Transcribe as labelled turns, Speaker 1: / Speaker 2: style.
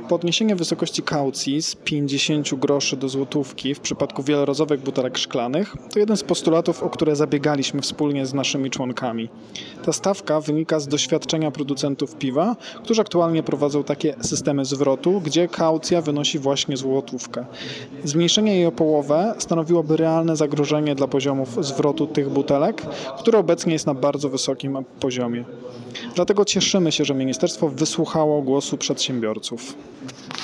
Speaker 1: Podniesienie wysokości kaucji z 50 groszy do złotówki w przypadku wielorazowych butelek szklanych to jeden z postulatów, o które zabiegaliśmy wspólnie z naszymi członkami. Ta stawka wynika z doświadczenia producentów piwa, którzy aktualnie prowadzą takie systemy zwrotu, gdzie kaucja wynosi właśnie złotówkę. Zmniejszenie jej o połowę stanowiłoby realne zagrożenie dla poziomów zwrotu tych butelek, który obecnie jest na bardzo wysokim poziomie. Dlatego cieszymy się, że ministerstwo wysłuchało głosu przedsiębiorców.